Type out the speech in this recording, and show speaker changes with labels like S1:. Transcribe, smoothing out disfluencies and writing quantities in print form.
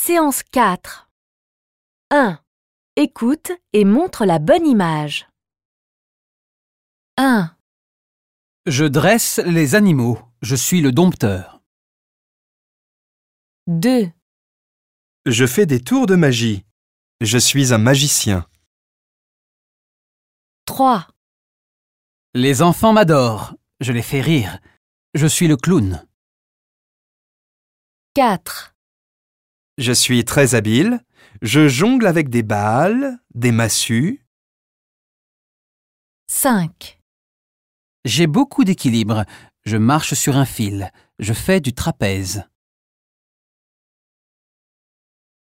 S1: Séance 4. 1. Écoute et montre la bonne image. 1,
S2: Je dresse les animaux. Je suis le dompteur.
S1: 2,
S3: Je fais des tours de magie. Je suis un magicien.
S1: 3,
S2: Les enfants m'adorent. Je les fais rire. Je suis le clown.
S1: 4,
S3: Je suis très habile. Je jongle avec des balles, des massues.
S1: 5,
S2: J'ai beaucoup d'équilibre. Je marche sur un fil. Je fais du trapèze.